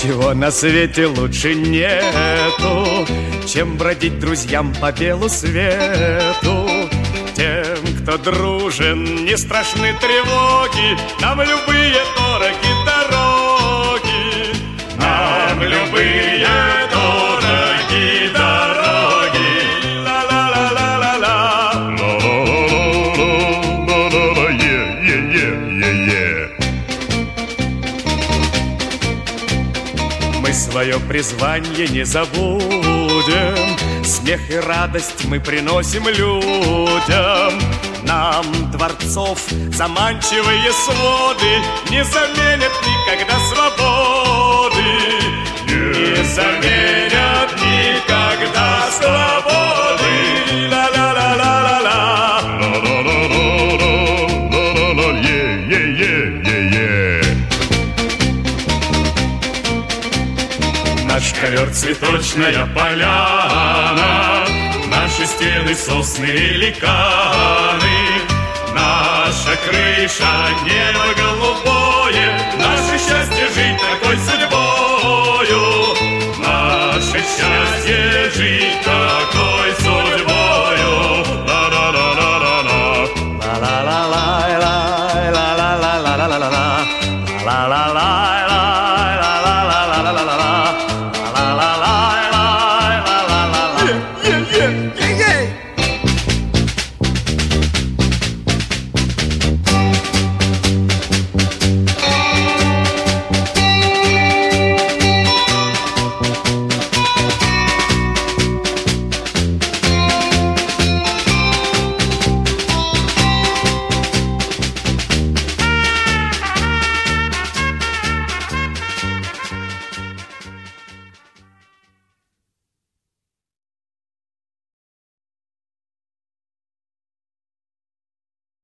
Ничего на свете лучше нету, чем бродить друзьям по белу свету. Тем, кто дружен, не страшны тревоги, нам любые дороги дороги. Нам любые дороги дороги. Ла-ла-ла-ла-ла-ла. Мы свое призвание не забудем, смех и радость мы приносим людям. Нам дворцов заманчивые своды не заменят никогда свободы. Не заменят никогда свободы. Ла-ла-ла-ла-ла-ла. Наш ковер цветочная поляна, наши стены сосны великаны, наша крыша небо голубое, наше счастье жить такой судьбою, наше счастье жить такой судьбою. Ла-ла-ла-ла-ла-ла. Ла-ла-ла-ла-ла-ла-ла-ла-ла-ла-ла-ла-ла.